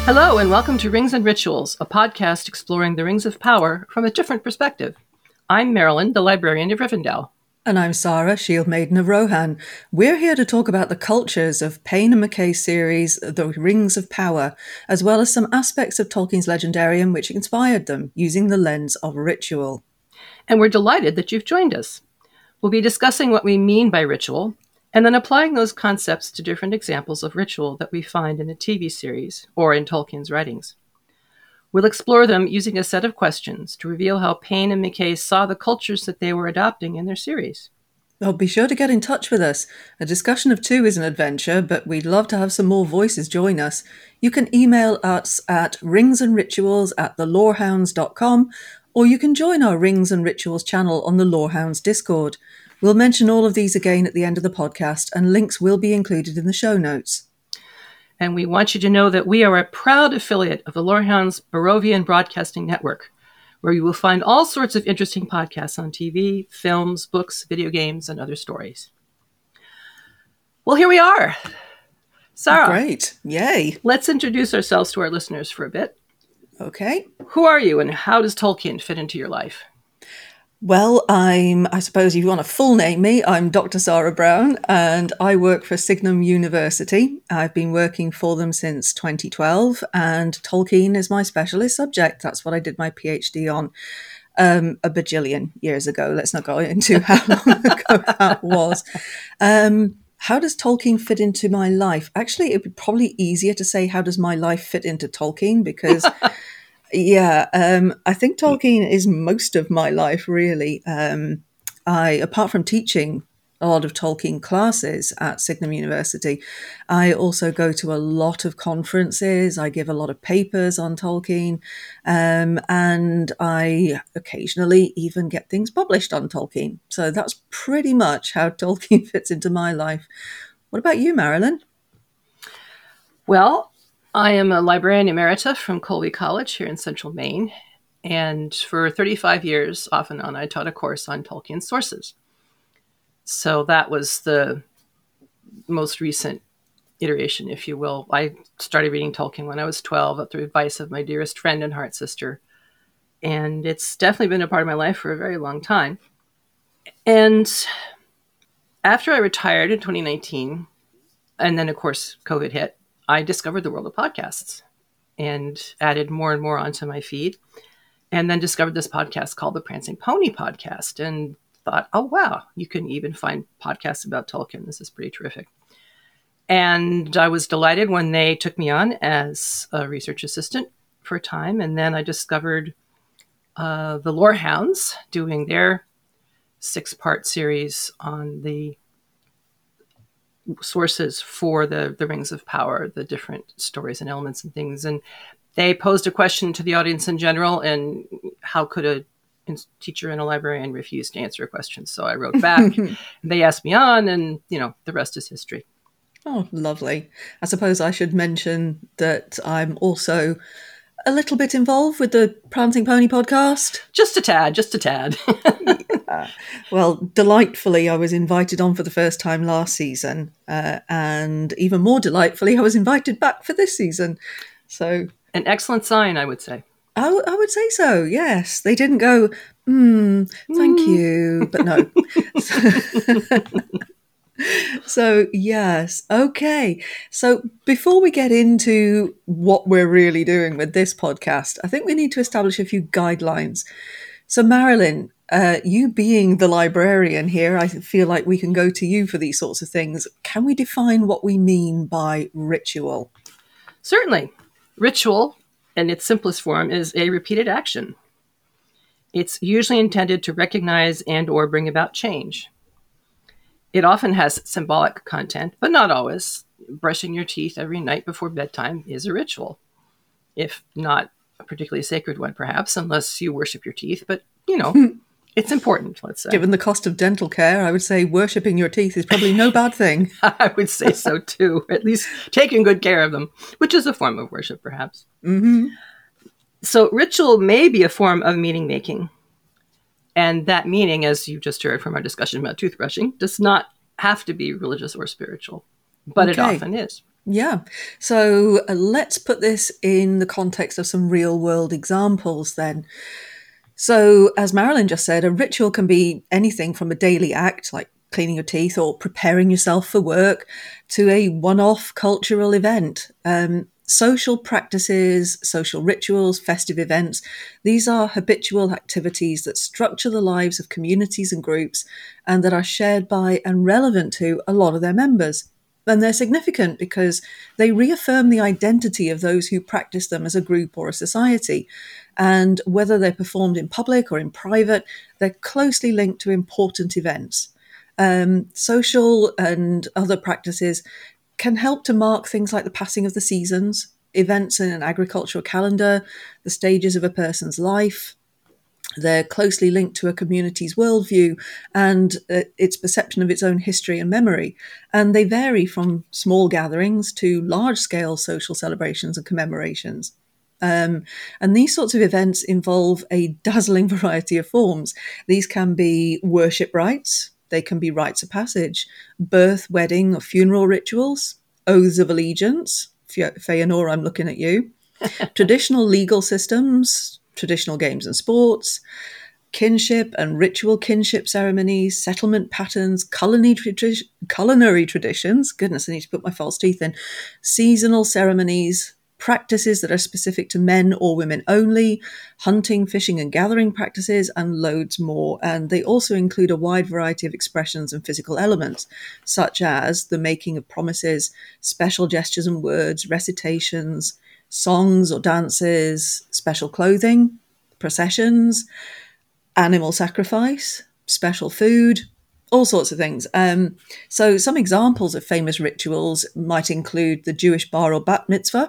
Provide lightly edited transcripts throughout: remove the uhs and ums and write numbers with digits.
Hello, and welcome to Rings and Rituals, a podcast exploring the Rings of Power from a different perspective. I'm Marilyn, the librarian of Rivendell. And I'm Sarah, Shield Maiden of Rohan. We're here to talk about the cultures of Payne and McKay's series, The Rings of Power, as well as some aspects of Tolkien's Legendarium which inspired them, using the lens of ritual. And we're delighted that you've joined us. We'll be discussing what we mean by ritual, and then applying those concepts to different examples of ritual that we find in a TV series or in Tolkien's writings. We'll explore them using a set of questions to reveal how Payne and McKay saw the cultures that they were adopting in their series. Oh, be sure to get in touch with us. A discussion of two is an adventure, but we'd love to have some more voices join us. You can email us at ringsandrituals@thelorehounds.com, or you can join our Rings and Rituals channel on the Lorehounds Discord. We'll mention all of these again at the end of the podcast, and links will be included in the show notes. And we want you to know that we are a proud affiliate of the Lorehounds Barovian Broadcasting Network, where you will find all sorts of interesting podcasts on TV, films, books, video games, and other stories. Well, here we are. Sarah. Great. Yay. Let's introduce ourselves to our listeners for a bit. Okay. Who are you, and how does Tolkien fit into your life? Well, I suppose if you want to full name me, I'm Dr. Sarah Brown, and I work for Signum University. I've been working for them since 2012, and Tolkien is my specialist subject. That's what I did my PhD on a bajillion years ago. Let's not go into how long ago that was. How does Tolkien fit into my life? Actually, it would be probably easier to say, how does my life fit into Tolkien? Because... Yeah, I think Tolkien is most of my life, really. Apart from teaching a lot of Tolkien classes at Signum University, I also go to a lot of conferences. I give a lot of papers on Tolkien, and I occasionally even get things published on Tolkien. So that's pretty much how Tolkien fits into my life. What about you, Marilyn? Well, I am a librarian emerita from Colby College here in Central Maine, and for 35 years, off and on, I taught a course on Tolkien sources. So that was the most recent iteration, if you will. I started reading Tolkien when I was 12 at the advice of my dearest friend and heart sister, and it's definitely been a part of my life for a very long time. And after I retired in 2019, and then, of course, COVID hit, I discovered the world of podcasts and added more and more onto my feed, and then discovered this podcast called the Prancing Pony Podcast and thought, oh, wow, you can even find podcasts about Tolkien. This is pretty terrific. And I was delighted when they took me on as a research assistant for a time. And then I discovered the Lorehounds doing their 6-part series on the sources for the Rings of Power, the different stories and elements and things. And they posed a question to the audience in general, and how could a teacher and a librarian refuse to answer a question? So I wrote back, and they asked me on, and, the rest is history. Oh, lovely. I suppose I should mention that I'm also a little bit involved with the Prancing Pony podcast. Just a tad. Yeah. Well, delightfully, I was invited on for the first time last season. And even more delightfully, I was invited back for this season. So an excellent sign, I would say. I would say so, yes. They didn't go, thank you, but no. So, yes. Okay. So before we get into what we're really doing with this podcast, I think we need to establish a few guidelines. So, Marilyn, you being the librarian here, I feel like we can go to you for these sorts of things. Can we define what we mean by ritual? Certainly. Ritual, in its simplest form, is a repeated action. It's usually intended to recognize and or bring about change. It often has symbolic content, but not always. Brushing your teeth every night before bedtime is a ritual, if not a particularly sacred one, perhaps, unless you worship your teeth. But, it's important, let's say. Given the cost of dental care, I would say worshipping your teeth is probably no bad thing. I would say so, too. At least taking good care of them, which is a form of worship, perhaps. Mm-hmm. So ritual may be a form of meaning making. And that meaning, as you just heard from our discussion about toothbrushing, does not have to be religious or spiritual, but It often is. Yeah. So let's put this in the context of some real world examples then. So, as Marilyn just said, a ritual can be anything from a daily act like cleaning your teeth or preparing yourself for work to a one off cultural event. Social practices, social rituals, festive events, these are habitual activities that structure the lives of communities and groups and that are shared by and relevant to a lot of their members. And they're significant because they reaffirm the identity of those who practice them as a group or a society. And whether they're performed in public or in private, they're closely linked to important events. Social and other practices can help to mark things like the passing of the seasons, events in an agricultural calendar, the stages of a person's life. They're closely linked to a community's worldview and its perception of its own history and memory. And they vary from small gatherings to large scale social celebrations and commemorations. And these sorts of events involve a dazzling variety of forms. These can be worship rites, they can be rites of passage, birth, wedding, or funeral rituals, oaths of allegiance. Feanor, I'm looking at you. Traditional legal systems, traditional games and sports, kinship and ritual kinship ceremonies, settlement patterns, culinary traditions. Goodness, I need to put my false teeth in. Seasonal ceremonies, practices that are specific to men or women only, hunting, fishing, and gathering practices, and loads more. And they also include a wide variety of expressions and physical elements, such as the making of promises, special gestures and words, recitations, songs or dances, special clothing, processions, animal sacrifice, special food, all sorts of things. So some examples of famous rituals might include the Jewish bar or bat mitzvah,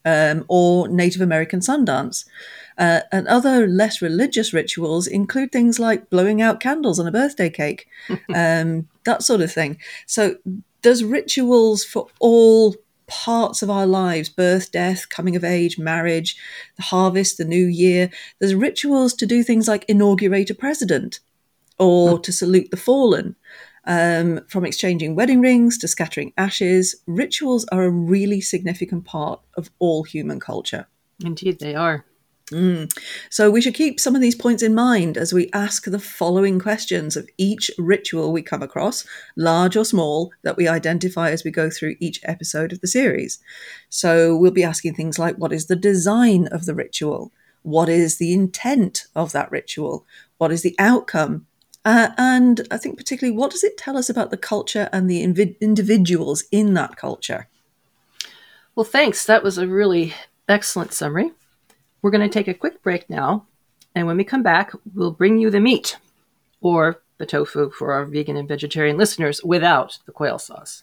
or Native American Sundance. And other less religious rituals include things like blowing out candles on a birthday cake, that sort of thing. So there's rituals for all parts of our lives: birth, death, coming of age, marriage, the harvest, the new year. There's rituals to do things like inaugurate a president or to salute the fallen. From exchanging wedding rings to scattering ashes, rituals are a really significant part of all human culture. Indeed, they are. So we should keep some of these points in mind as we ask the following questions of each ritual we come across, large or small, that we identify as we go through each episode of the series. So we'll be asking things like, what is the design of the ritual? What is the intent of that ritual? What is the outcome? And I think particularly, what does it tell us about the culture and the individuals in that culture? Well, thanks. That was a really excellent summary. We're going to take a quick break now, and when we come back, we'll bring you the meat, or the tofu for our vegan and vegetarian listeners, without the quail sauce.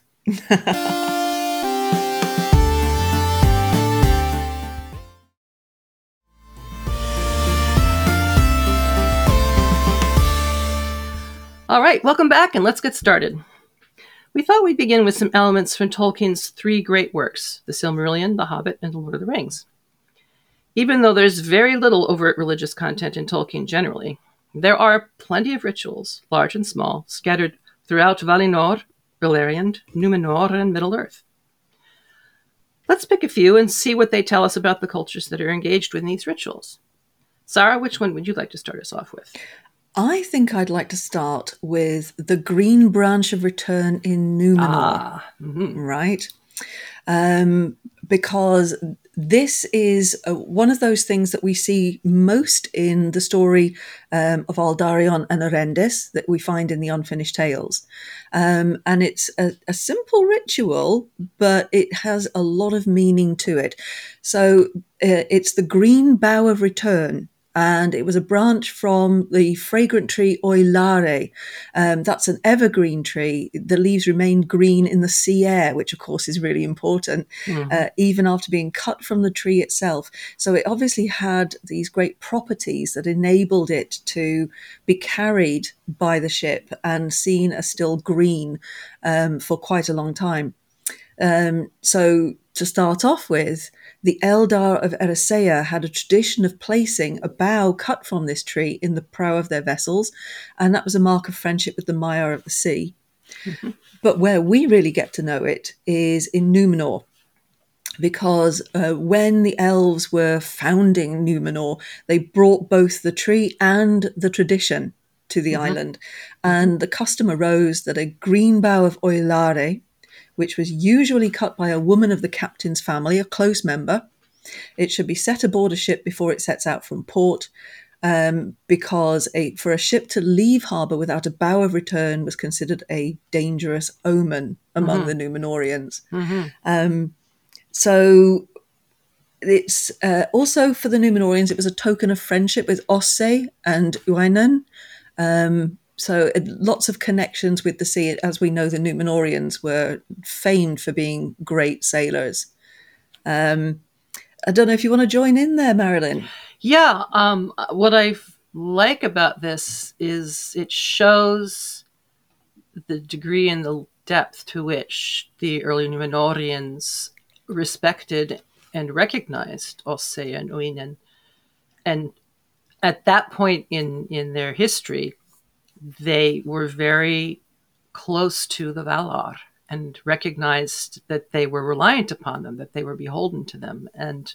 All right, welcome back, and let's get started. We thought we'd begin with some elements from Tolkien's three great works, The Silmarillion, The Hobbit, and The Lord of the Rings. Even though there's very little overt religious content in Tolkien generally, there are plenty of rituals, large and small, scattered throughout Valinor, Beleriand, Numenor, and Middle-earth. Let's pick a few and see what they tell us about the cultures that are engaged with these rituals. Sarah, which one would you like to start us off with? I think I'd like to start with the Green Branch of Return in Numenor, right? Because this is one of those things that we see most in the story of Aldarion and Erendis that we find in the Unfinished Tales. And it's a simple ritual, but it has a lot of meaning to it. So it's the Green Bough of Return. And it was a branch from the fragrant tree Oilare. That's an evergreen tree. The leaves remain green in the sea air, which of course is really important, even after being cut from the tree itself. So it obviously had these great properties that enabled it to be carried by the ship and seen as still green for quite a long time. So to start off with, the Eldar of Eressëa had a tradition of placing a bough cut from this tree in the prow of their vessels, and that was a mark of friendship with the Maiar of the sea. But where we really get to know it is in Numenor. because when the elves were founding Numenor, they brought both the tree and the tradition to the island. And the custom arose that a green bough of Oilare, which was usually cut by a woman of the captain's family, a close member, it should be set aboard a ship before it sets out from port, because for a ship to leave harbour without a bow of return was considered a dangerous omen among the Numenorians. So it's also for the Numenorians, it was a token of friendship with Osse and Uinen. So lots of connections with the sea. As we know, the Numenorians were famed for being great sailors. I don't know if you want to join in there, Marilyn. Yeah. What I like about this is it shows the degree and the depth to which the early Numenorians respected and recognized Osse and Uinen. And at that point in their history, they were very close to the Valar and recognized that they were reliant upon them, that they were beholden to them. And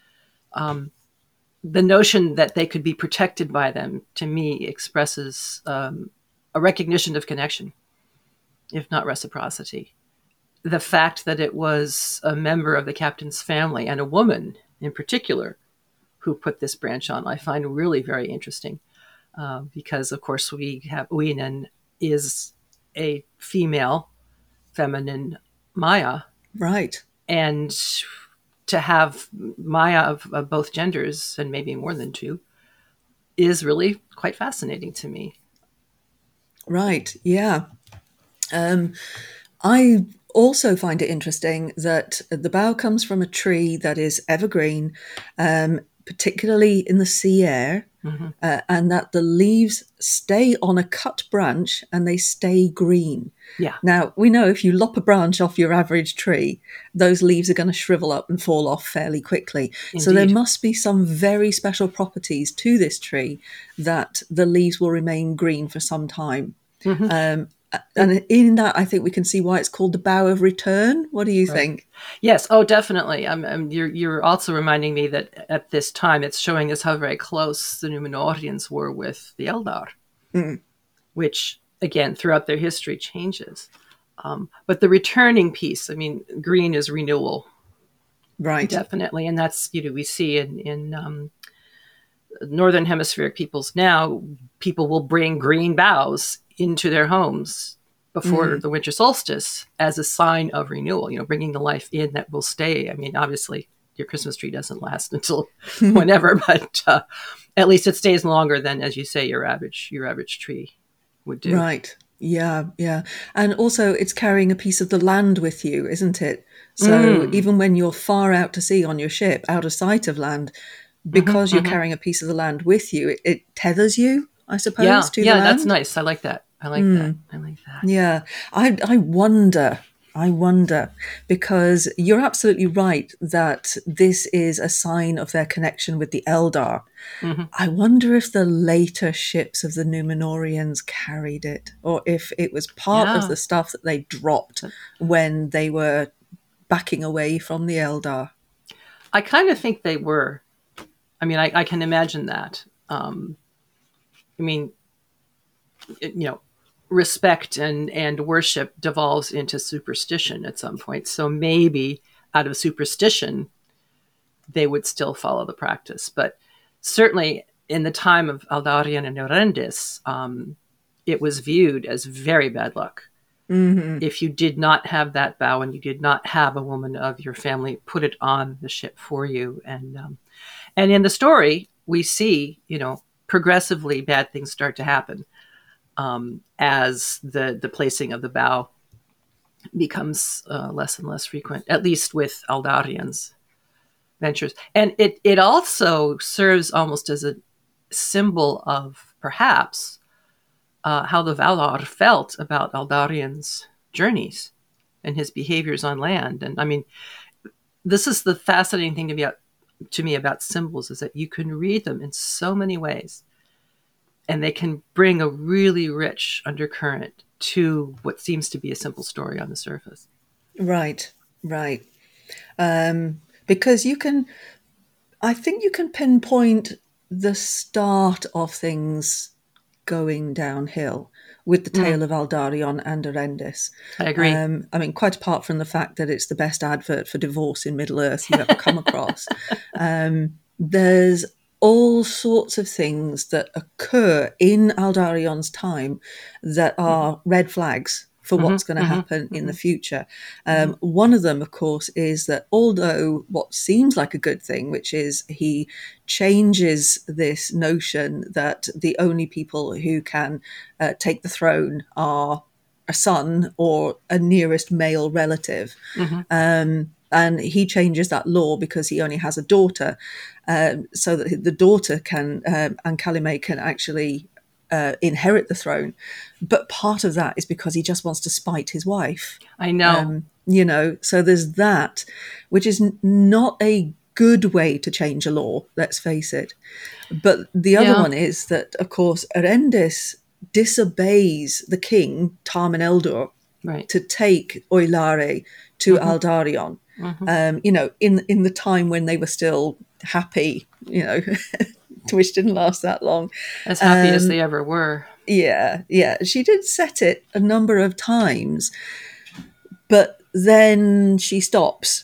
the notion that they could be protected by them, to me, expresses a recognition of connection, if not reciprocity. The fact that it was a member of the captain's family, and a woman in particular, who put this branch on, I find really very interesting. Because, of course, we have Uinen is a female, feminine Maya. Right. And to have Maya of both genders, and maybe more than two, is really quite fascinating to me. Right, yeah. I also find it interesting that the bough comes from a tree that is evergreen, particularly in the sea air, and that the leaves stay on a cut branch and they stay green. Yeah. Now, we know if you lop a branch off your average tree, those leaves are going to shrivel up and fall off fairly quickly. Indeed. So there must be some very special properties to this tree that the leaves will remain green for some time. And in that, I think we can see why it's called the bough of return. What do you think? Yes. Oh, definitely. You're also reminding me that at this time, it's showing us how very close the Numenorians were with the Eldar, which, again, throughout their history changes. But the returning piece, green is renewal. Right. Definitely. And that's, we see in Northern Hemispheric peoples now, people will bring green boughs into their homes before the winter solstice as a sign of renewal, bringing the life in that will stay. Obviously your Christmas tree doesn't last until whenever, but at least it stays longer than, as you say, your average tree would do. Right. Yeah. Yeah. And also it's carrying a piece of the land with you, isn't it? So even when you're far out to sea on your ship, out of sight of land, because you're carrying a piece of the land with you, it tethers you, I suppose, to the land. Yeah, that's nice. I like that. I like that. Yeah. I wonder, because you're absolutely right that this is a sign of their connection with the Eldar. I wonder if the later ships of the Numenorians carried it, or if it was part of the stuff that they dropped when they were backing away from the Eldar. I kind of think they were. I can imagine that. Respect and worship devolves into superstition at some point. So maybe out of superstition, they would still follow the practice. But certainly in the time of Aldarion and Eorendis, it was viewed as very bad luck. If you did not have that bough and you did not have a woman of your family put it on the ship for you. And in the story, we see, progressively bad things start to happen. As the placing of the bough becomes less and less frequent, at least with Aldarion's ventures. And it also serves almost as a symbol of, perhaps, how the Valar felt about Aldarion's journeys and his behaviors on land. And this is the fascinating thing to me about symbols, is that you can read them in so many ways. And they can bring a really rich undercurrent to what seems to be a simple story on the surface. Right, right. Because I think you can pinpoint the start of things going downhill with the tale of Aldarion and Arendis. I agree. I mean, quite apart from the fact that it's the best advert for divorce in Middle Earth you ever come across, there's all sorts of things that occur in Aldarion's time that are red flags for what's going to happen in the future. One of them, of course, is that although what seems like a good thing, which is he changes this notion that the only people who can take the throne are a son or a nearest male relative. And he changes that law because he only has a daughter, so that the daughter can, and Calime can actually inherit the throne. But part of that is because he just wants to spite his wife. I know. So there's that, which is not a good way to change a law, let's face it. But the other one is that, of course, Arendis disobeys the king, Tarmin Eldur, to take Oilare to Aldarion. In the time when they were still happy, which didn't last that long. As happy as they ever were. Yeah. She did set it a number of times, but then she stops.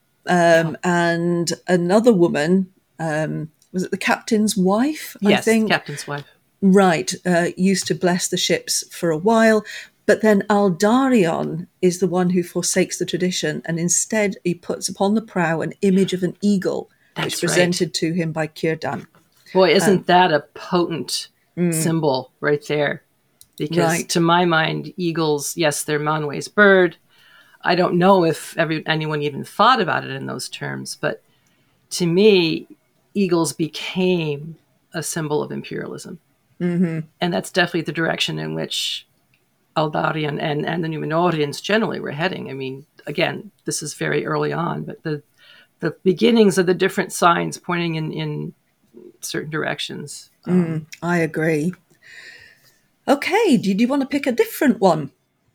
And another woman, was it the captain's wife? Yes, I think. Captain's wife. Right. Used to bless the ships for a while. But then Aldarion is the one who forsakes the tradition, and instead he puts upon the prow an image of an eagle, which was presented to him by Círdan. Boy, isn't that a potent symbol right there? Because to my mind, eagles, yes, they're Manwe's bird. I don't know if anyone even thought about it in those terms, but to me, eagles became a symbol of imperialism. And that's definitely the direction in which Aldarion and the Númenóreans generally were heading. I mean, again, this is very early on, but the beginnings of the different signs pointing in certain directions. I agree. Okay, do you want to pick a different one?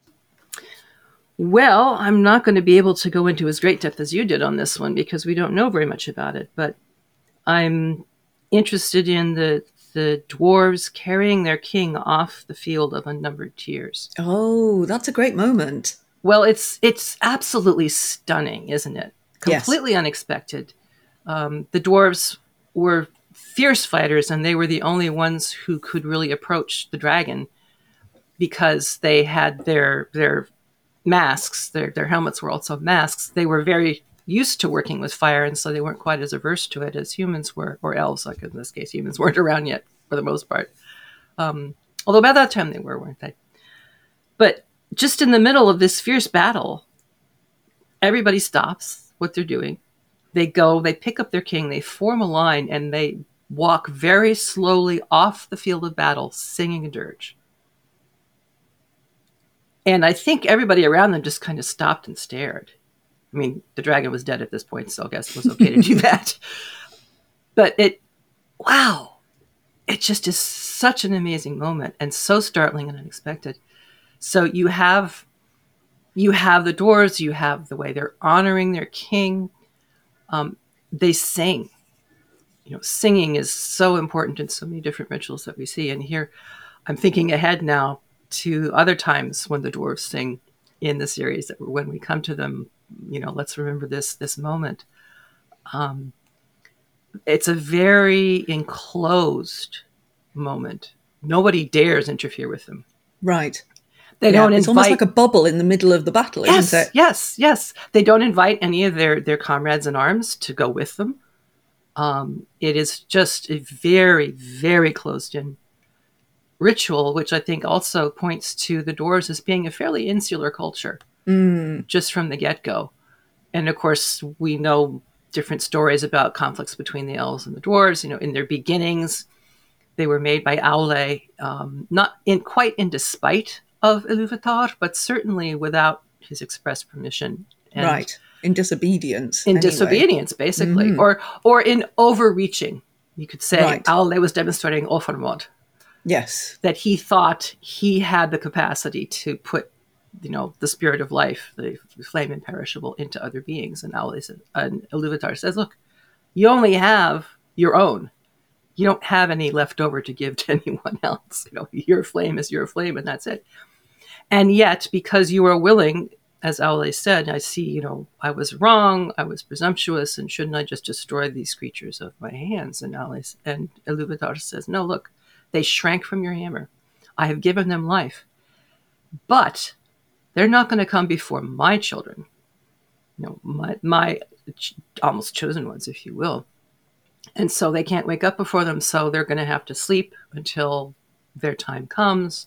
Well, I'm not going to be able to go into as great depth as you did on this one because we don't know very much about it, but I'm interested in the dwarves carrying their king off the field of unnumbered tears. Oh, that's a great moment. Well, it's absolutely stunning, isn't it? Completely unexpected. The dwarves were fierce fighters, and they were the only ones who could really approach the dragon because they had their masks. Their helmets were also masks. They were very used to working with fire, and so they weren't quite as averse to it as humans were, or elves. Like in this case, humans weren't around yet for the most part. Although by that time they were, weren't they? But just in the middle of this fierce battle, everybody stops what they're doing. They pick up their king, they form a line, and they walk very slowly off the field of battle, singing a dirge. And I think everybody around them just kind of stopped and stared. I mean, the dragon was dead at this point, so I guess it was okay to do that. But it just is such an amazing moment and so startling and unexpected. So you have the dwarves, you have the way they're honoring their king. They sing. Singing is so important in so many different rituals that we see. And here I'm thinking ahead now to other times when the dwarves sing in the series, that when we come to them, let's remember this moment. It's a very enclosed moment. Nobody dares interfere with them. Right. They don't invite. It's almost like a bubble in the middle of the battle, isn't it? Yes. They don't invite any of their comrades in arms to go with them. It is just a very, very closed-in ritual, which I think also points to the dwarves as being a fairly insular culture, just from the get-go. And of course, we know different stories about conflicts between the elves and the dwarves. In their beginnings, they were made by Aule, not quite in despite of Iluvatar, but certainly without his express permission. And right. In disobedience. Disobedience, basically. Or in overreaching. You could say Aule was demonstrating Offermod. Yes. That he thought he had the capacity to put the spirit of life, the flame imperishable, into other beings. And Iluvatar says, look, you only have your own. You don't have any left over to give to anyone else. Your flame is your flame, and that's it. And yet, because you are willing, as Aule said, I see, I was wrong, I was presumptuous, and shouldn't I just destroy these creatures of my hands? And Iluvatar says, no, look, they shrank from your hammer. I have given them life. But they're not going to come before my children, my almost chosen ones, if you will. And so they can't wake up before them, so they're going to have to sleep until their time comes.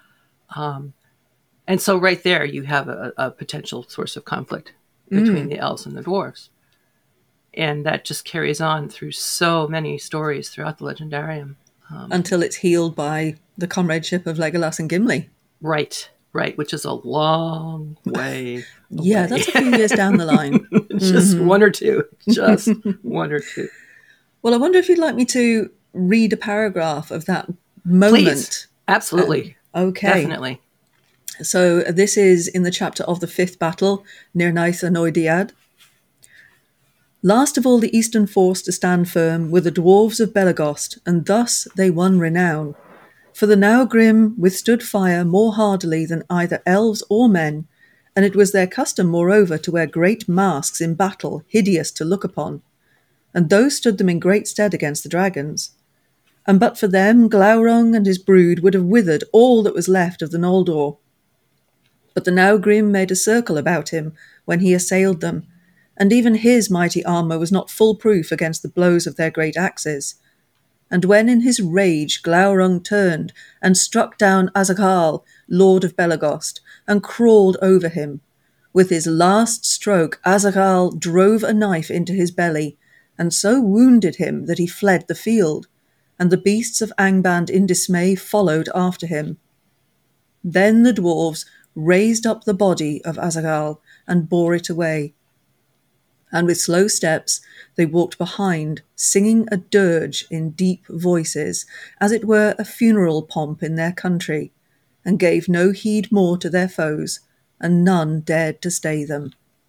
And so right there, you have a potential source of conflict between the elves and the dwarves. And that just carries on through so many stories throughout the Legendarium. Until it's healed by the comradeship of Legolas and Gimli. Right, which is a long way away. Yeah, that's a few years down the line. Just one or two. Just one or two. Well, I wonder if you'd like me to read a paragraph of that moment. Please. Absolutely. Okay. Definitely. So this is in the chapter of the 5th battle, Nirnaeth and Oediad. Last of all the eastern force to stand firm were the dwarves of Belagost, and thus they won renown. For the now grim withstood fire more hardily than either elves or men, and it was their custom, moreover, to wear great masks in battle, hideous to look upon. And those stood them in great stead against the dragons. And but for them, Glaurung and his brood would have withered all that was left of the Noldor. But the now grim made a circle about him when he assailed them, and even his mighty armour was not full proof against the blows of their great axes. And when in his rage Glaurung turned and struck down Azakal, lord of Belagost, and crawled over him, with his last stroke Azakal drove a knife into his belly, and so wounded him that he fled the field, and the beasts of Angband in dismay followed after him. Then the dwarves raised up the body of Azakal and bore it away. And with slow steps they walked behind, singing a dirge in deep voices, as it were a funeral pomp in their country, and gave no heed more to their foes, and none dared to stay them.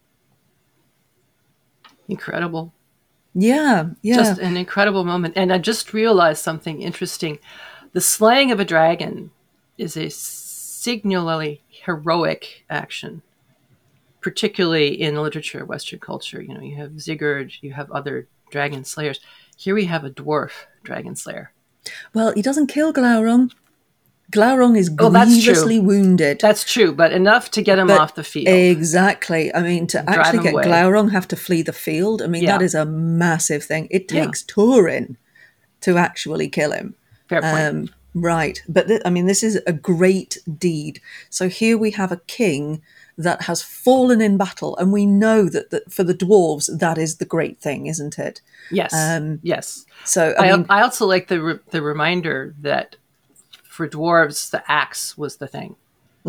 Incredible. Yeah. Just an incredible moment. And I just realized something interesting. The slaying of a dragon is a singularly heroic action, particularly in literature, Western culture. You have Sigurd, you have other dragon slayers. Here we have a dwarf dragon slayer. Well, he doesn't kill Glaurung. Glaurung is grievously wounded. That's true, but enough to get him off the field. Exactly. I mean, to actually get Glaurung have to flee the field. I mean, that is a massive thing. It takes Turin to actually kill him. Fair point. Right. But this is a great deed. So here we have a king that has fallen in battle, and we know that for the dwarves, that is the great thing, isn't it? Yes. Yes. So I also like the reminder that for dwarves, the axe was the thing.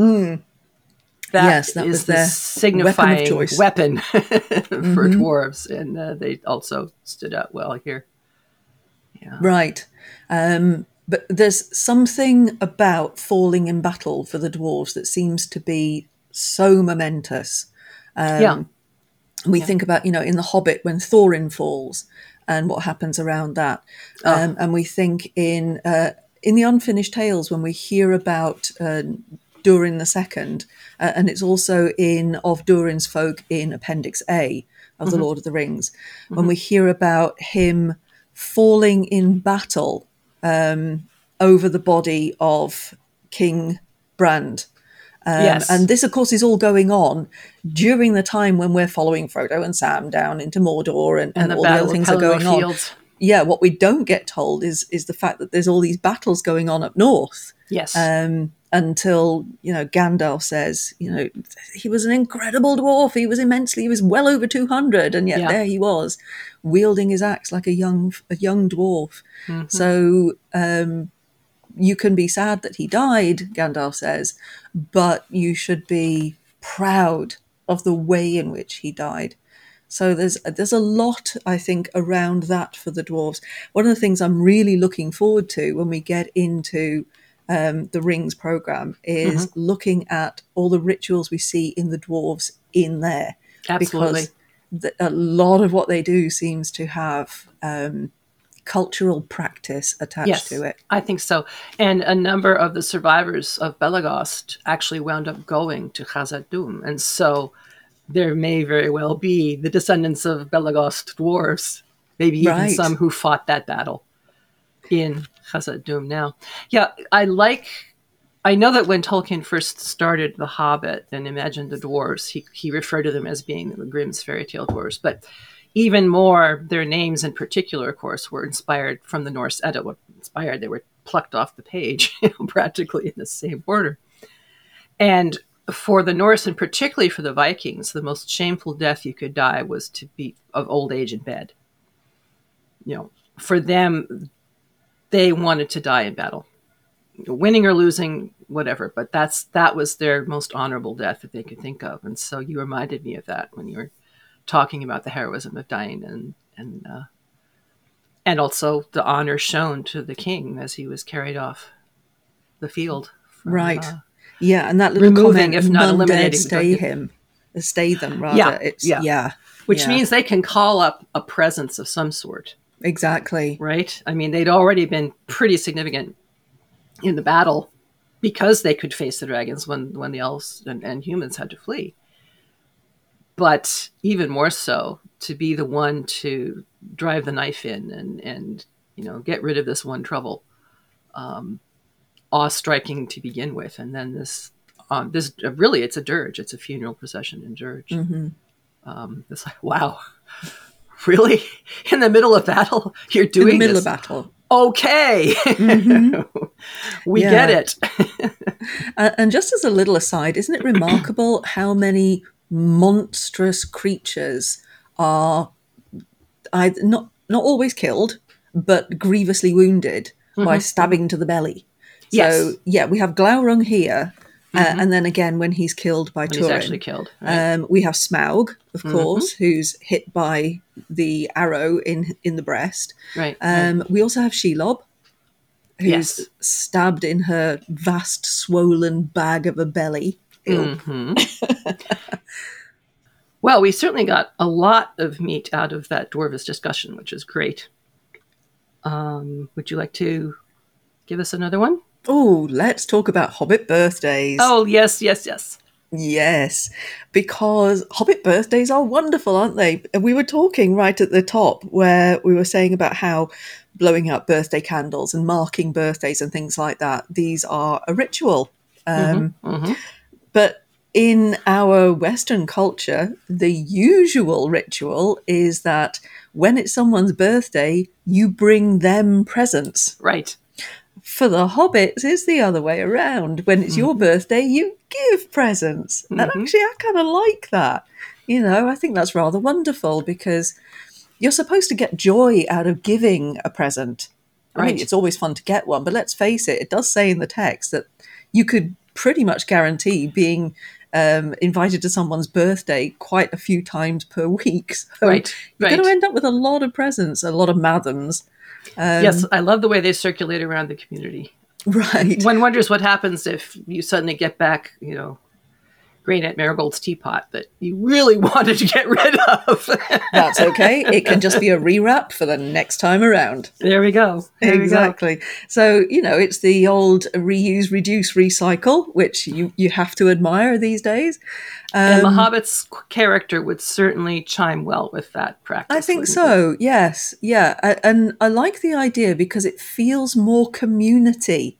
That was their signifying weapon for dwarves, and they also stood out well here. Yeah. Right. But there's something about falling in battle for the dwarves that seems to be so momentous. We think about, in The Hobbit when Thorin falls and what happens around that. And we think in the Unfinished Tales when we hear about Durin II, and it's also in Of Durin's Folk in Appendix A of The Lord of the Rings, when we hear about him falling in battle over the body of King Brand. And this, of course, is all going on during the time when we're following Frodo and Sam down into Mordor and all the other things are going on. Yeah, what we don't get told is the fact that there's all these battles going on up north. Yes. Until, Gandalf says, he was an incredible dwarf. He was well over 200. And yet there he was, wielding his axe like a young dwarf. So you can be sad that he died, Gandalf says, but you should be proud of the way in which he died. So there's a lot, I think, around that for the dwarves. One of the things I'm really looking forward to when we get into the Rings program, is Mhm. looking at all the rituals we see in the dwarves in there, Absolutely. because a lot of what they do seems to have cultural practice attached to Yes, it. I think so. And a number of the survivors of Belagost actually wound up going to Khazad-dûm. And so there may very well be the descendants of Belagost dwarves, maybe even Right. some who fought that battle in Khazad-dûm now. Yeah, I know that when Tolkien first started The Hobbit and imagined the dwarves, he referred to them as being the Grimm's fairy tale dwarves. But even more, their names in particular, of course, were inspired from the Norse Edda. What inspired, they were plucked off the page, practically in the same order. And for the Norse, and particularly for the Vikings, the most shameful death you could die was to be of old age in bed. For them, they wanted to die in battle, winning or losing, whatever. But that was their most honorable death that they could think of. And so you reminded me of that when you were talking about the heroism of dying, and also the honor shown to the king as he was carried off the field from Right. Yeah, and that little removing, comment, if not "None dared eliminating, the stay dragon. him, stay them," Yeah, rather. It's yeah. yeah, Which yeah, means they can call up a presence of some sort, exactly. right? I mean, they'd already been pretty significant in the battle because they could face the dragons when the elves and humans had to flee. But even more so, to be the one to drive the knife in and get rid of this one trouble, awe striking to begin with, and then this really, it's a dirge, it's a funeral procession in dirge. It's like, wow, really, in the middle of battle you're In the doing middle of this? battle. Okay. We get Yeah. it. And just as a little aside, isn't it remarkable how many monstrous creatures are not always killed, but grievously wounded by stabbing to the belly? So Yes. yeah, we have Glaurung here, and then again when he's killed by When he's actually Turin. killed, right? We have Smaug, of course, who's hit by the arrow in the breast. Right, right. We also have Shelob, who's Yes. stabbed in her vast, swollen bag of a belly. Ew. Well, we certainly got a lot of meat out of that Dwarvis discussion, which is great. Would you like to give us another one? Oh, let's talk about Hobbit birthdays. Oh, yes, yes, yes. Yes, because Hobbit birthdays are wonderful, aren't they? And we were talking right at the top where we were saying about how blowing up birthday candles and marking birthdays and things like that, these are a ritual. But in our Western culture, the usual ritual is that when it's someone's birthday, you bring them presents. Right. For the hobbits, it's the other way around. When it's your birthday, you give presents. And actually, I kind of like that. I think that's rather wonderful because you're supposed to get joy out of giving a present. I mean, Right. it's always fun to get one, but let's face it, it does say in the text that you could pretty much guarantee being invited to someone's birthday quite a few times per week. So Right, you're going right. to end up with a lot of presents, a lot of madams. Yes, I love the way they circulate around the community. Right. One wonders what happens if you suddenly get back, Great Aunt Marigold's teapot that you really wanted to get rid of. That's okay. It can just be a rewrap for the next time around. There we go. There Exactly. We go. So, it's the old reuse, reduce, recycle, which you have to admire these days. And the Hobbit's character would certainly chime well with that practice. I think so, yes. Yeah. And I like the idea because it feels more community.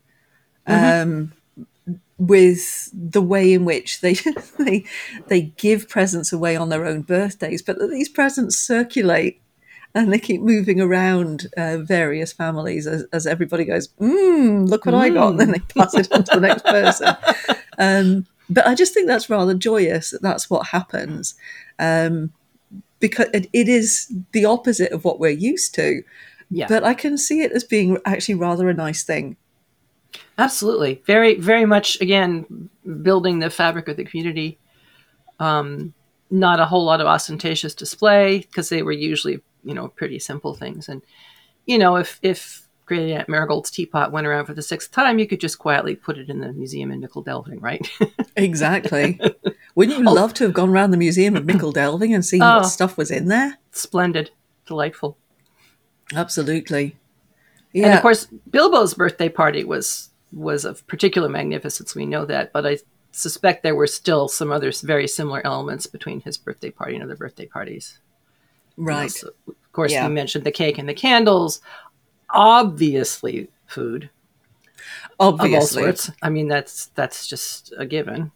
With the way in which they give presents away on their own birthdays, but that these presents circulate and they keep moving around various families as everybody goes, look what I got, and then they pass it on to the next person. But I just think that's rather joyous that that's what happens, because it is the opposite of what we're used to. Yeah. But I can see it as being actually rather a nice thing. Absolutely. Very, very much, again, building the fabric of the community. Not a whole lot of ostentatious display because they were usually, pretty simple things. And, if Great Aunt Marigold's teapot went around for the sixth time, you could just quietly put it in the museum in Nickel Delving, right? Exactly. Wouldn't you Oh, love to have gone around the Museum of Mickle Delving and seen what oh, stuff was in there? splendid, delightful. Absolutely. And of Yeah. course, Bilbo's birthday party was of particular magnificence. We know that, but I suspect there were still some other very similar elements between his birthday party and other birthday parties. Right. So of course, we Yeah. mentioned the cake and the candles. Obviously, food of all Obviously. sorts. I mean, that's just a given.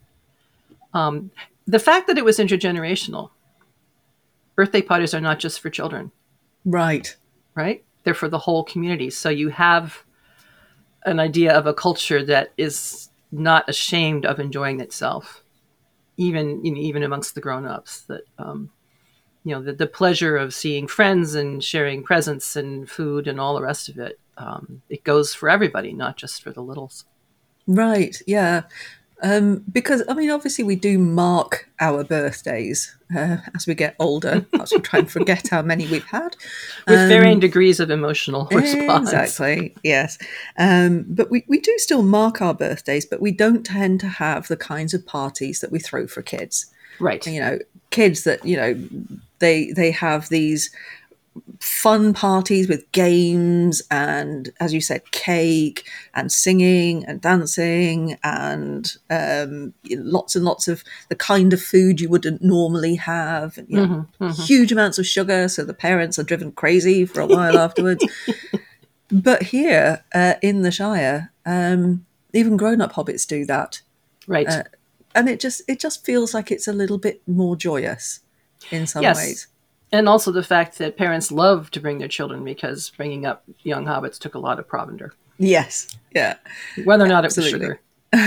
The fact that it was intergenerational. Birthday parties are not just for children, Right. right? They're for the whole community. So you have an idea of a culture that is not ashamed of enjoying itself, even amongst the grown-ups. That the pleasure of seeing friends and sharing presents and food and all the rest of it. It goes for everybody, not just for the littles. Right. Yeah. Because, I mean, obviously, we do mark our birthdays as we get older. Perhaps we try and forget how many we've had. With varying degrees of emotional response. Exactly, yes. But we do still mark our birthdays, but we don't tend to have the kinds of parties that we throw for kids. Right. Kids that, they have these fun parties with games and, as you said, cake and singing and dancing and lots and lots of the kind of food you wouldn't normally have. Huge amounts of sugar, so the parents are driven crazy for a while afterwards. But here in the Shire, even grown-up hobbits do that, Right. and it just feels like it's a little bit more joyous in some Yes. ways. And also the fact that parents love to bring their children because bringing up young hobbits took a lot of provender, Yes, yeah, whether or not it was absolutely. sugar.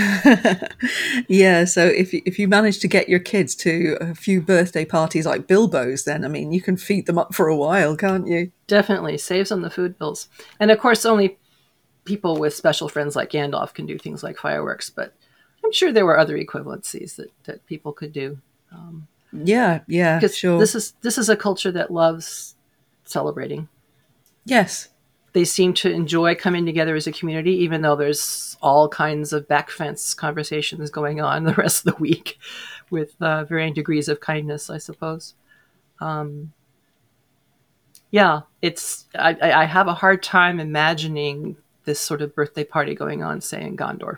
Yeah, so if you manage to get your kids to a few birthday parties like Bilbo's, then I mean you can feed them up for a while, can't you? Definitely saves on the food bills. And of course, only people with special friends like Gandalf can do things like fireworks, but I'm sure there were other equivalencies that people could do. Yeah, yeah, Because sure. this is a culture that loves celebrating. Yes. They seem to enjoy coming together as a community, even though there's all kinds of back fence conversations going on the rest of the week with varying degrees of kindness, I suppose. Yeah, I have a hard time imagining this sort of birthday party going on, say, in Gondor.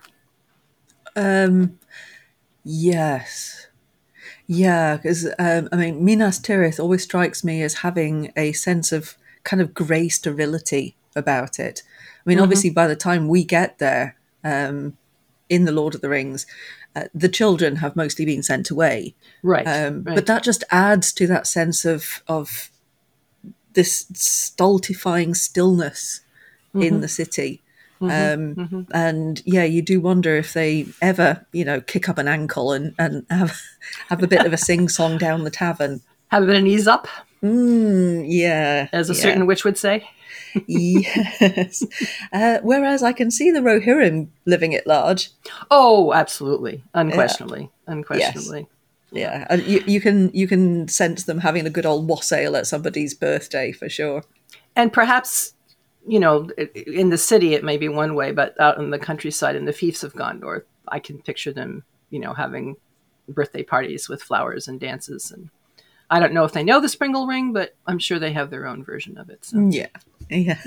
Yes. Yeah, because I mean, Minas Tirith always strikes me as having a sense of kind of grey sterility about it. I mean, Hmm. obviously, by the time we get there in the Lord of the Rings, the children have mostly been sent away, Right, but right. that just adds to that sense of this stultifying stillness in Hmm. the city. Hmm. Hmm. And yeah, you do wonder if they ever, kick up an ankle and have a bit of a sing song down the tavern. Have a bit of ease up, Yeah, as a yeah, certain witch would say. yes. Whereas I can see the Rohirrim living at large. Oh, absolutely, Yeah, unquestionably, yes, unquestionably. Yeah. yeah. And you can sense them having a good old wassail at somebody's birthday for sure. And perhaps, in the city it may be one way, but out in the countryside, in the fiefs of Gondor, I can picture them, having birthday parties with flowers and dances. And I don't know if they know the Springle Ring, but I'm sure they have their own version of it. So, Yeah, yeah.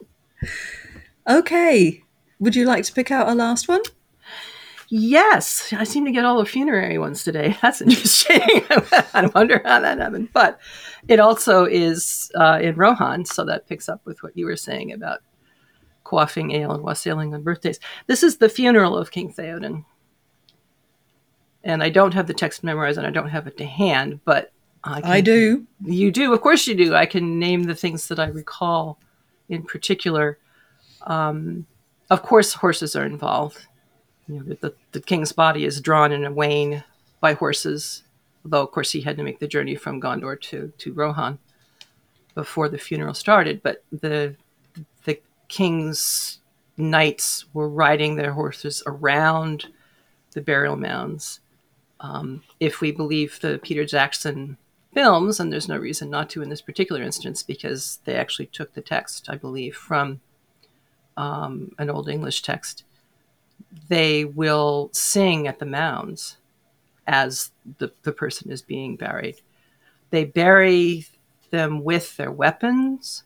Okay. Would you like to pick out a last one? yes, I seem to get all the funerary ones today. That's interesting. I wonder how that happened. But it also is in Rohan, so that picks up with what you were saying about quaffing ale and wassailing on birthdays. This is the funeral of King Theoden. And I don't have the text memorized and I don't have it to hand, but I I can. do. You do, of course you do. I can name the things that I recall in particular. Of course, horses are involved. The king's body is drawn in a wain by horses, although, of course, he had to make the journey from Gondor to Rohan before the funeral started. But the king's knights were riding their horses around the burial mounds. If we believe the Peter Jackson films, and there's no reason not to in this particular instance, because they actually took the text, I believe, from an Old English text, they will sing at the mounds as the person is being buried. They bury them with their weapons.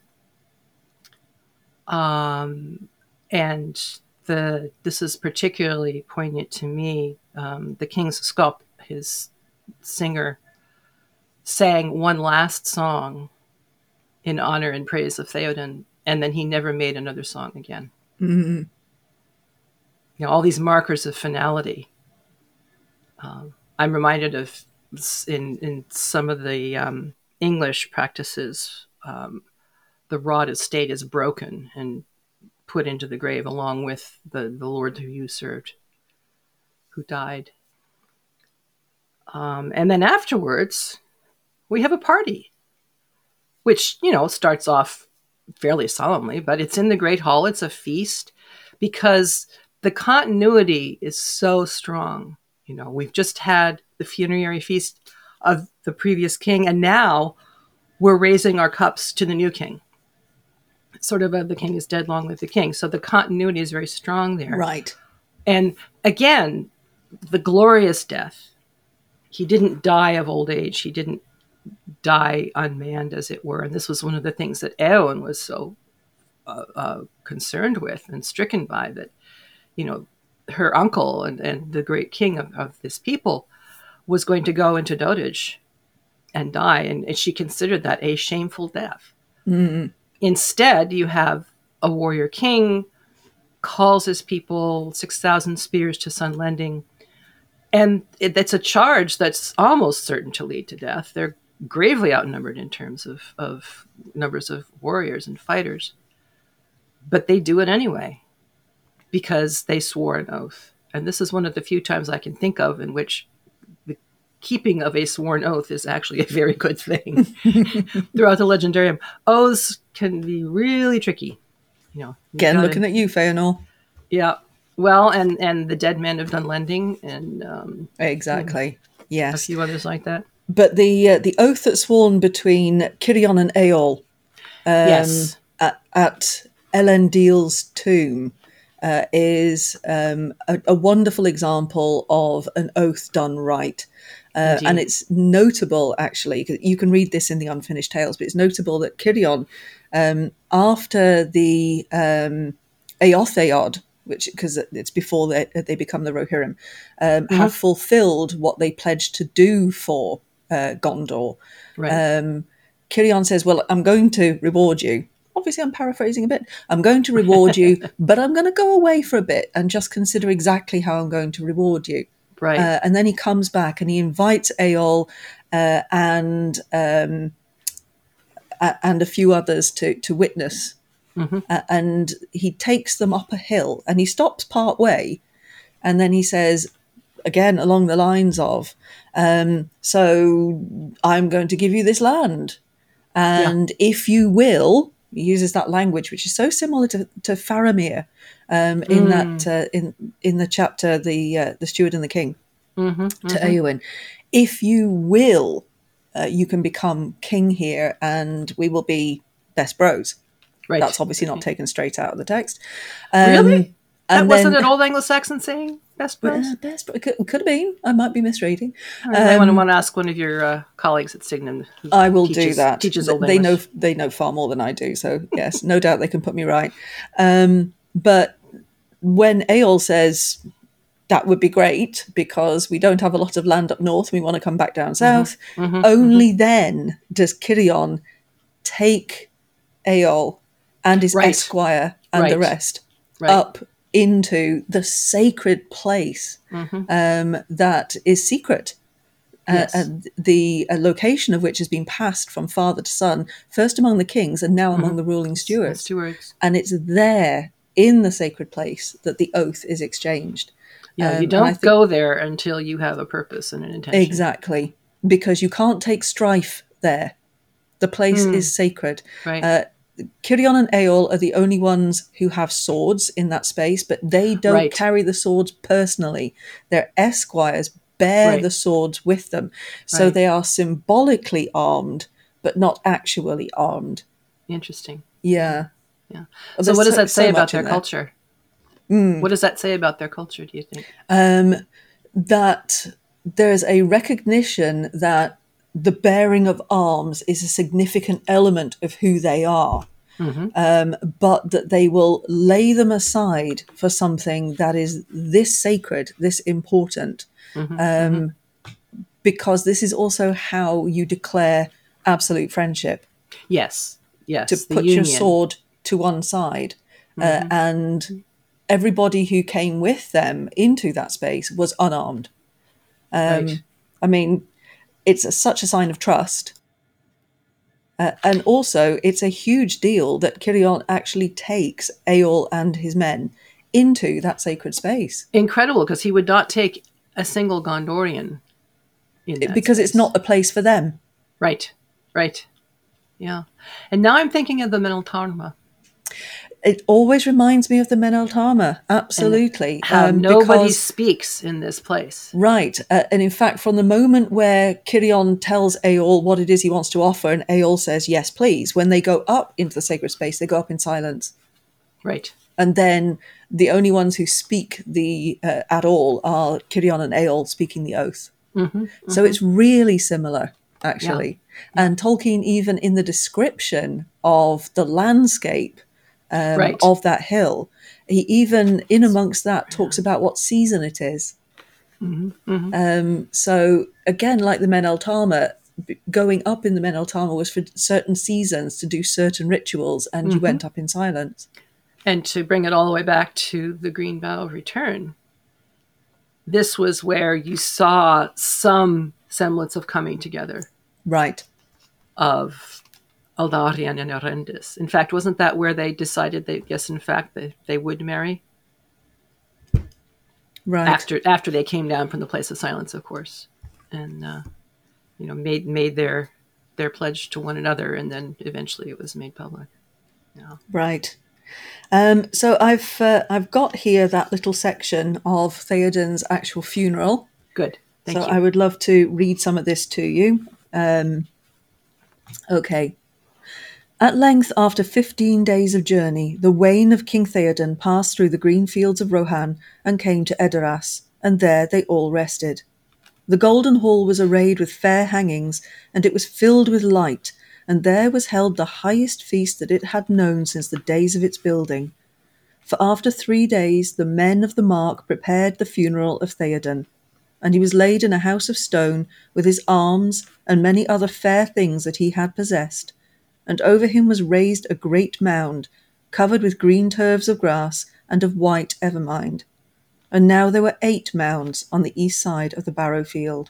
And this is particularly poignant to me. The King's Scop, his singer, sang one last song in honor and praise of Theoden, and then he never made another song again. Mm-hmm. All these markers of finality. I'm reminded of in some of the English practices, the rod of state is broken and put into the grave along with the Lord who you served, who died. And then afterwards, we have a party, which, starts off fairly solemnly, but it's in the Great Hall. It's a feast because the continuity is so strong. We've just had the funerary feast of the previous king, and now we're raising our cups to the new king. Sort of the king is dead, long live the king. So the continuity is very strong there. Right. And again, the glorious death. He didn't die of old age. He didn't die unmanned, as it were. And this was one of the things that Eowyn was so concerned with and stricken by, that, her uncle and the great king of this people was going to go into dotage and die. And she considered that a shameful death. Mm-hmm. Instead, you have a warrior king, calls his people 6,000 spears to Sunlending. And it's a charge that's almost certain to lead to death. They're gravely outnumbered in terms of numbers of warriors and fighters. But they do it anyway because they swore an oath. And this is one of the few times I can think of in which the keeping of a sworn oath is actually a very good thing. Throughout the Legendarium, oaths can be really tricky. Again, looking at you, Feanor. Yeah. Well, and the Dead Men of Dunlending, and exactly. Yes. A few others like that. But the oath that's sworn between Cirion and Eol yes. at Elendil's tomb is a wonderful example of an oath done right. And it's notable, actually, because you can read this in the Unfinished Tales, but it's notable that Cirion, after the Eotheod, because it's before they become the Rohirrim, have fulfilled what they pledged to do for Gondor. Right. Cirion says, well, I'm going to reward you. Obviously, I'm paraphrasing a bit. I'm going to reward you, but I'm going to go away for a bit and just consider exactly how I'm going to reward you. Right. And then he comes back and he invites Eol and a few others to witness. Mm-hmm. And he takes them up a hill and he stops part way. And then he says, again, along the lines of, so I'm going to give you this land. And if you will, he uses that language, which is so similar to Faramir in that in the chapter, the Steward and the King, to Eowyn. If you will, you can become king here and we will be best bros. Right. That's obviously not taken straight out of the text. Really? And wasn't an old Anglo-Saxon saying? Best bros? It could have been. I might be misreading. I want to ask one of your colleagues at Signum. I will do that. Teaches Old English. They know far more than I do. So yes, no doubt they can put me right. But when Eol says that would be great because we don't have a lot of land up north, we want to come back down south. Only then does Cirion take Eol and his esquire and the rest up into the sacred place that is secret. And the location of which has been passed from father to son, first among the kings and now among the ruling stewards. And it's there in the sacred place that the oath is exchanged. Yeah, you don't go there until you have a purpose and an intention. Exactly, because you can't take strife there. The place is sacred. Right. Cirion and Eol are the only ones who have swords in that space, but they don't carry the swords personally. Their esquires bear the swords with them. So they are symbolically armed, but not actually armed. Interesting. Yeah. Yeah. Well, So what does that so say about much in their there. culture? What does that say about their culture, do you think? That there's a recognition that the bearing of arms is a significant element of who they are, but that they will lay them aside for something that is this sacred, this important, because this is also how you declare absolute friendship, Yes. to Yes. The put your union. sword to one side. And everybody who came with them into that space was unarmed. Right. I mean, it's such a sign of trust. And also, it's a huge deal that Kirion actually takes Aeol and his men into that sacred space, Incredible, because he would not take a single Gondorian in that because it's space. not the place for them. Right. Right. Yeah. And now I'm thinking of the Meneltarma It always reminds me of the Meneltarma, and absolutely, how nobody because speaks in this place. right, and in fact, from the moment where Kirion tells Aeol what it is he wants to offer, and Aeol says yes, please, when they go up into the sacred space, they go up in silence. Right. And then the only ones who speak the at all are Kirion and Aeol speaking the oath. So it's really similar, Yeah. actually. Yeah. And Tolkien, even in the description of the landscape Right. of that hill, he even in amongst that talks about what season it is. So again, like the Meneltarma, going up in the Meneltarma was for certain seasons to do certain rituals, and you went up in silence. And to bring it all the way back to the Green Bough of Return, this was where you saw some semblance of coming together Right. of Aldarian and Arendis. In fact, wasn't that where they decided that, yes, in fact, they would marry? Right. After they came down from the place of silence, of course, and made their pledge to one another, and then eventually it was made public. Yeah. Right. So I've got here that little section of Theoden's actual funeral. Good. So Thank I you. would love to read some of this to you. Okay. At length, after 15 days of journey, the wain of King Theoden passed through the green fields of Rohan and came to Edoras, and there they all rested. The golden hall was arrayed with fair hangings, and it was filled with light, and there was held the highest feast that it had known since the days of its building. For after 3 days the men of the Mark prepared the funeral of Theoden, and he was laid in a house of stone with his arms and many other fair things that he had possessed, and over him was raised a great mound, covered with green turves of grass and of white evermind. And now there were 8 mounds on the east side of the barrow field.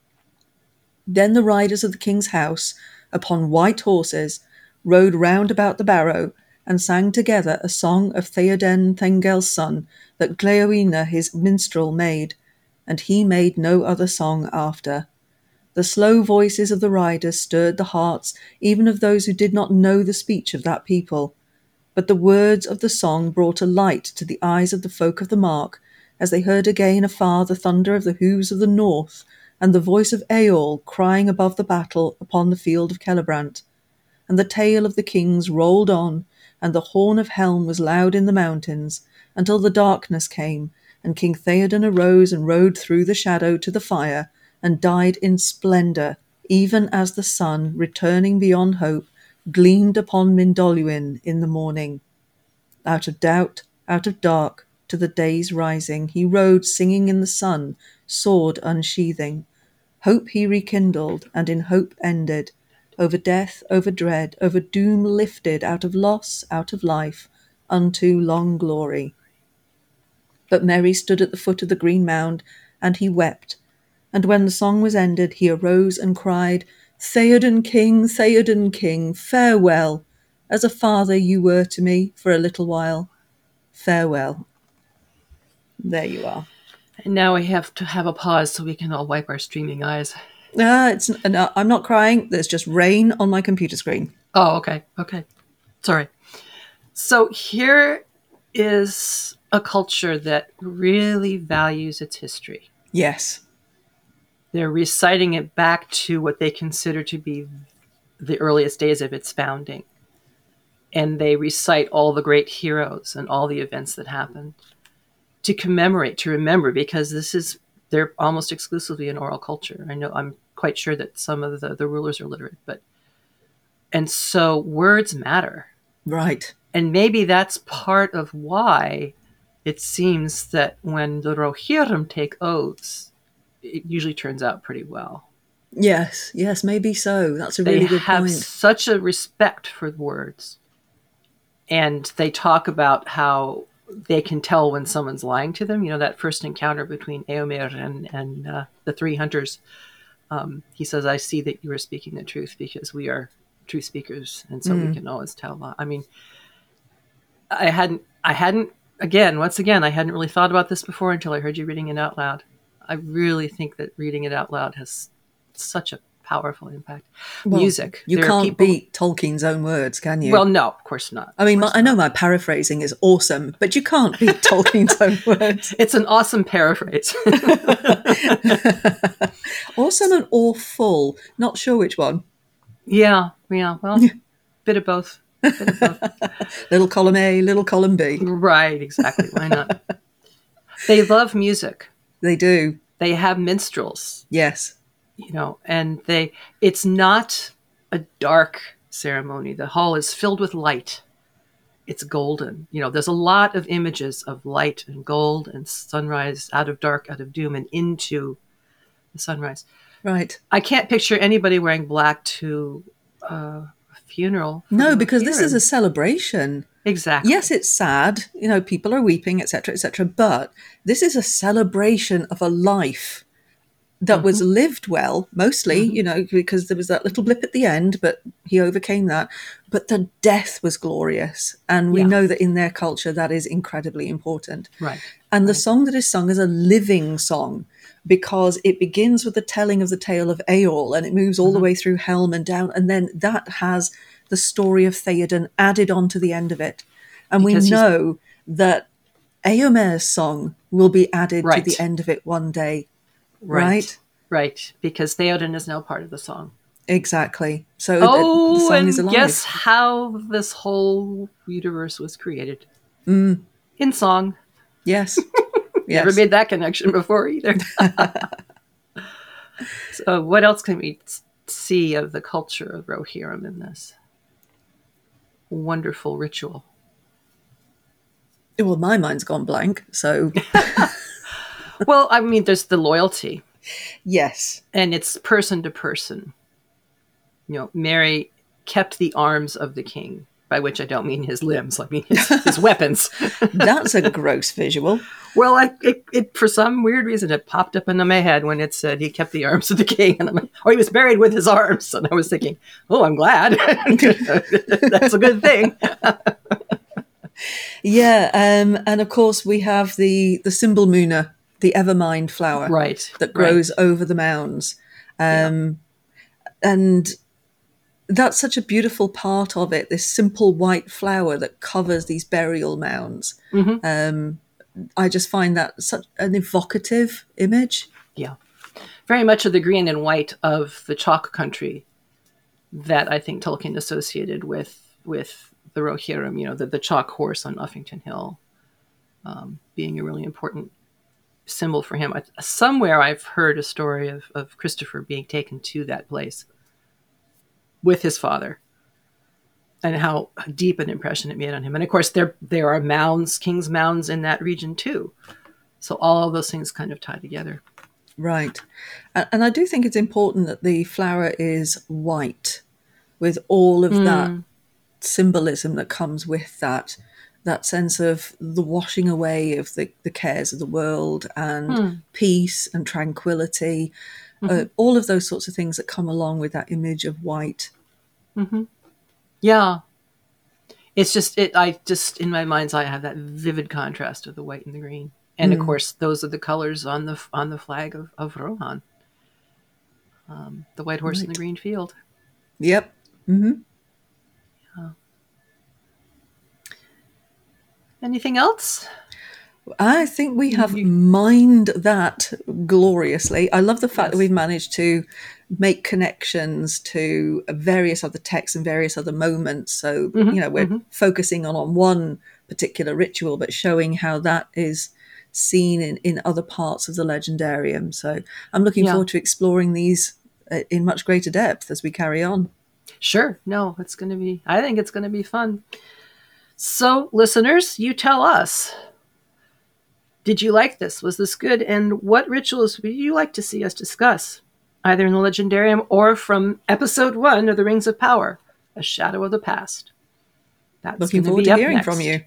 Then the riders of the king's house, upon white horses, rode round about the barrow, and sang together a song of Theoden Thengel's son, that Gleoina his minstrel made, and he made no other song after. The slow voices of the riders stirred the hearts even of those who did not know the speech of that people. But the words of the song brought a light to the eyes of the folk of the Mark, as they heard again afar the thunder of the hoofs of the north, and the voice of Aeol crying above the battle upon the field of Celebrant. And the tale of the kings rolled on, and the horn of Helm was loud in the mountains, until the darkness came, and King Theoden arose and rode through the shadow to the fire, and died in splendour, even as the sun, returning beyond hope, gleamed upon Mindolluin in the morning. Out of doubt, out of dark, to the day's rising, he rode singing in the sun, sword unsheathing. Hope he rekindled, and in hope ended, over death, over dread, over doom lifted, out of loss, out of life, unto long glory. But Merry stood at the foot of the green mound, and he wept. And when the song was ended, he arose and cried, Theoden King, farewell! As a father you were to me for a little while. Farewell. There you are. And now we have to have a pause so we can all wipe our streaming eyes. No, I'm not crying. There's just rain on my computer screen. Oh, okay. Okay. Sorry. So here is a culture that really values its history. Yes. They're reciting it back to what they consider to be the earliest days of its founding. and they recite all the great heroes and all the events that happened to commemorate, to remember, because they're almost exclusively an oral culture. I know, I'm quite sure that some of the rulers are literate, and so words matter. Right. And maybe that's part of why it seems that when the Rohirrim take oaths, it usually turns out pretty well. Yes, yes, maybe so. That's a They really good have point. such a respect for words. And they talk about how they can tell when someone's lying to them. You know, that first encounter between Eomer and the three hunters. He says, I see that you are speaking the truth because we are truth speakers. And so we can always tell. I mean, once again, I hadn't really thought about this before until I heard you reading it out loud. I really think that reading it out loud has such a powerful impact. Well, Music. you There are can't people. beat Tolkien's own words, can you? Well, no, of course not. I mean, Of course I know not. my paraphrasing is awesome, but you can't beat Tolkien's own words. It's an awesome paraphrase. Awesome and awful. Not sure which one. Yeah. Well, bit of both. Little column A, little column B. Right, exactly. Why not? They love music. They do. They have minstrels, Yes. and it's not a dark ceremony. The hall is filled with light. It's golden. There's a lot of images of light and gold and sunrise, out of dark, out of doom, and into the sunrise. Right. I can't picture anybody wearing black to a funeral. No, because this is a celebration. Exactly. Yes, it's sad. People are weeping, etc., etc. But this is a celebration of a life that was lived well, mostly, because there was that little blip at the end, but he overcame that. But the death was glorious. And we know that in their culture, that is incredibly important. Right. And the song that is sung is a living song because it begins with the telling of the tale of Eorl and it moves all the way through Helm and down. And then that has the story of Theoden added on to the end of it. And because we know that Eomer's song will be added to the end of it one day. Right. Because Theoden is now part of the song. Exactly. So the song is alive. Guess how this whole universe was created? In song. Yes. Never made that connection before either. So what else can we see of the culture of Rohirrim in this wonderful ritual? Well, my mind's gone blank, so... Well, I mean, there's the loyalty. Yes. And it's person to person. Merry kept the arms of the king, by which I don't mean his limbs, I mean his weapons. That's a gross visual. Well, it for some weird reason, it popped up into my head when it said he kept the arms of the king, and I'm like, or he was buried with his arms. And I was thinking, oh, I'm glad. That's a good thing. Yeah, and of course we have the Symbalmuna, the Evermind flower, that grows over the mounds, and that's such a beautiful part of it. This simple white flower that covers these burial mounds. I just find that such an evocative image. Yeah, very much of the green and white of the chalk country that I think Tolkien associated with the Rohirrim, the chalk horse on Uffington Hill, being a really important symbol for him. Somewhere I've heard a story of Christopher being taken to that place with his father and how deep an impression it made on him. And of course, there are mounds, king's mounds in that region too. So all of those things kind of tie together. Right. And I do think it's important that the flower is white with all of that symbolism that comes with that sense of the washing away of the cares of the world and peace and tranquility, all of those sorts of things that come along with that image of white. Yeah. It's just, in my mind's eye, I have that vivid contrast of the white and the green. And of course, those are the colors on the flag of Rohan. The white horse in the green field. Yep. Mm-hmm. Yeah. Anything else? I think we have mined that gloriously. I love the fact that Yes. we've managed to make connections to various other texts and various other moments. So, we're focusing on one particular ritual, but showing how that is seen in other parts of the legendarium. So I'm looking Yeah. forward to exploring these in much greater depth as we carry on. Sure. No, I think it's going to be fun. So, listeners, you tell us. Did you like this? Was this good? And what rituals would you like to see us discuss, either in the Legendarium or from episode 1 of The Rings of Power, A Shadow of the Past? That's Looking going to forward be to up hearing next. from you.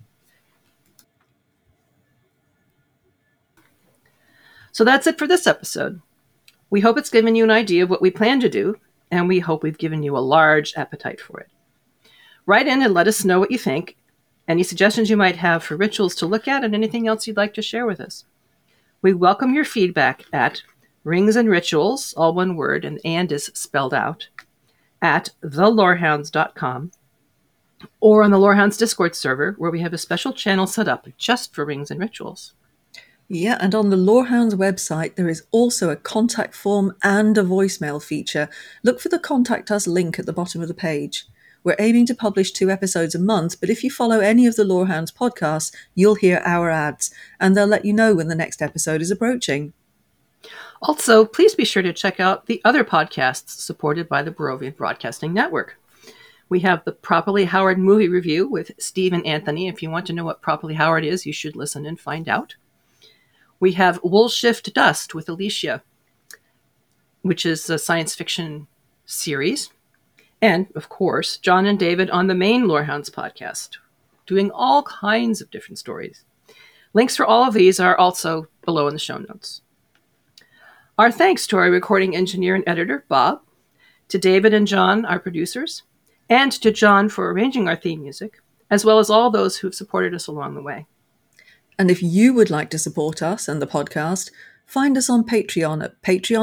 So that's it for this episode. We hope it's given you an idea of what we plan to do, and we hope we've given you a large appetite for it. Write in and let us know what you think, any suggestions you might have for rituals to look at, and anything else you'd like to share with us. We welcome your feedback at ringsandrituals, all one word, and is spelled out, at thelorehounds.com, or on the Lorehounds Discord server, where we have a special channel set up just for Rings and Rituals. Yeah, and on the Lorehounds website, there is also a contact form and a voicemail feature. Look for the Contact Us link at the bottom of the page. We're aiming to publish 2 episodes a month, but if you follow any of the Lorehounds podcasts, you'll hear our ads, and they'll let you know when the next episode is approaching. Also, please be sure to check out the other podcasts supported by the Barovian Broadcasting Network. We have the Properly Howard movie review with Steve and Anthony. If you want to know what Properly Howard is, you should listen and find out. We have Woolshift Dust with Alicia, which is a science fiction series. And, of course, John and David on the main Lorehounds podcast, doing all kinds of different stories. Links for all of these are also below in the show notes. Our thanks to our recording engineer and editor, Bob, to David and John, our producers, and to John for arranging our theme music, as well as all those who've supported us along the way. And if you would like to support us and the podcast, find us on Patreon at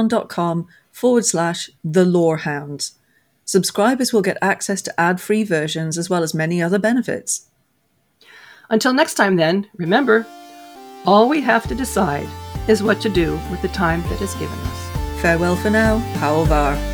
patreon.com/thelorehounds. Subscribers will get access to ad-free versions as well as many other benefits. Until next time then, remember, all we have to decide is what to do with the time that is given us. Farewell for now, Howlvar.